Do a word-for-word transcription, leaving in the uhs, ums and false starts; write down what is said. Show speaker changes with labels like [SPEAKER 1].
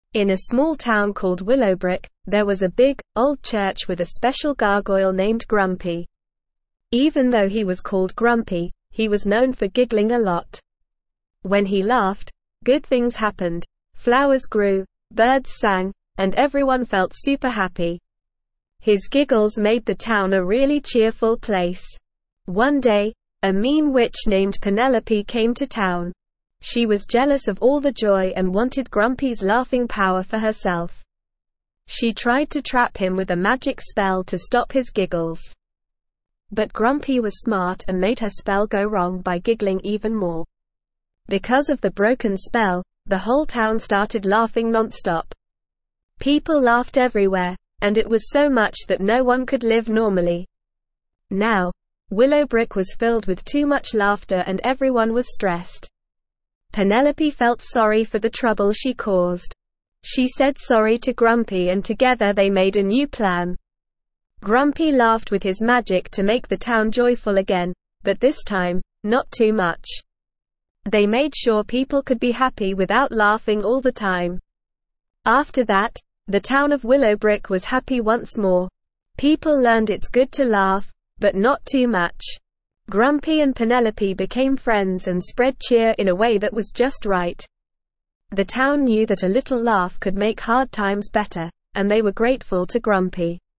[SPEAKER 1] In a small town called Willowbrook, there was a big, old church with a special gargoyle named Grumpy. Even though he was called Grumpy, he was known for giggling a lot. When he laughed, good things happened. Flowers grew, birds sang, and everyone felt super happy. His giggles made the town a really cheerful place. One day, a mean witch named Penelope came to town. She was jealous of all the joy and wanted Grumpy's laughing power for herself. She tried to trap him with a magic spell to stop his giggles. But Grumpy was smart and made her spell go wrong by giggling even more. Because of the broken spell, the whole town started laughing nonstop. People laughed everywhere, and it was so much that no one could live normally. Now, Willowbrook was filled with too much laughter and everyone was stressed. Penelope felt sorry for the trouble she caused. She said sorry to Grumpy and together they made a new plan. Grumpy laughed with his magic to make the town joyful again, but this time, not too much. They made sure people could be happy without laughing all the time. After that, the town of Willowbrook was happy once more. People learned it's good to laugh, but not too much. Grumpy and Penelope became friends and spread cheer in a way that was just right. The town knew that a little laugh could make hard times better, and they were grateful to Grumpy.